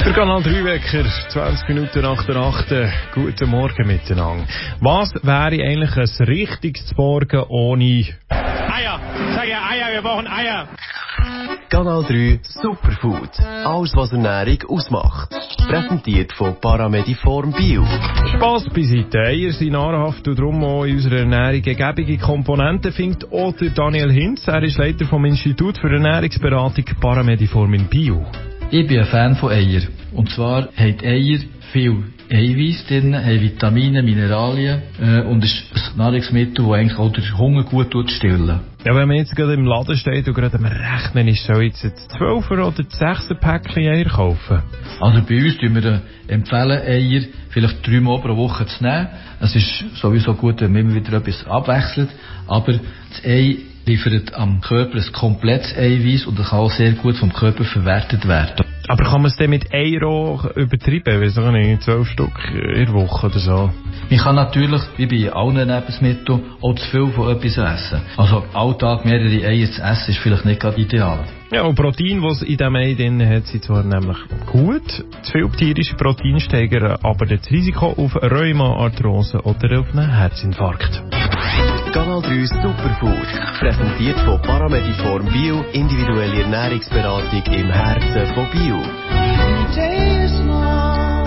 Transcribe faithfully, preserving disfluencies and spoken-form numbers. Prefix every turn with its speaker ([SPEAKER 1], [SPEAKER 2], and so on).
[SPEAKER 1] Der Kanal drei Wecker, zwanzig Minuten nach der acht. Guten Morgen miteinander. Was wäre eigentlich ein richtiges Morgen ohne
[SPEAKER 2] Eier? Ich sage ja Eier, wir brauchen Eier.
[SPEAKER 3] Kanal drei Superfood. Alles, was Ernährung ausmacht. Präsentiert von Paramediform Bio.
[SPEAKER 1] Spass beiseite. Eier sind nahrhaft und darum auch in unserer Ernährung ergebige Komponenten findet auch der Daniel Hinz. Er ist Leiter vom Institut für Ernährungsberatung Paramediform in Bio.
[SPEAKER 4] Ich bin ein Fan von Eier. Und zwar haben Eier viel Eiweiß drin, haben Vitamine, Mineralien äh, und ist ein Nahrungsmittel, das eigentlich auch den Hunger gut stillen.
[SPEAKER 1] Ja, wenn man jetzt gerade im Laden steht und gerade am Rechnen ist, soll ich jetzt zwölfer oder sechser Päckchen Eier kaufen?
[SPEAKER 4] Also bei uns empfehlen wir empfehlen, Eier vielleicht dreimal pro Woche zu nehmen. Es ist sowieso gut, wenn man immer wieder etwas abwechselt, aber das Ei liefert am Körper ein komplettes Eiweiß und das kann auch sehr gut vom Körper verwertet werden.
[SPEAKER 1] Aber kann man es denn mit Euro übertreiben? Weiss ich nicht, zwölf Stück in der Woche oder so?
[SPEAKER 4] Man kann natürlich, wie bei allen Lebensmitteln, auch zu viel von etwas essen. Also Alltag mehrere Eier zu essen ist vielleicht nicht gerade ideal.
[SPEAKER 1] Ja, und Protein, das in diesem Ei drin hat, sind zwar nämlich gut, zu viel tierische Proteine steigern aber das Risiko auf Rheuma, Arthrose oder auf einen Herzinfarkt.
[SPEAKER 3] Kanal drei Superfood. Präsentiert von Paramediform Bio, individuelle Ernährungsberatung im Herzen von Bio.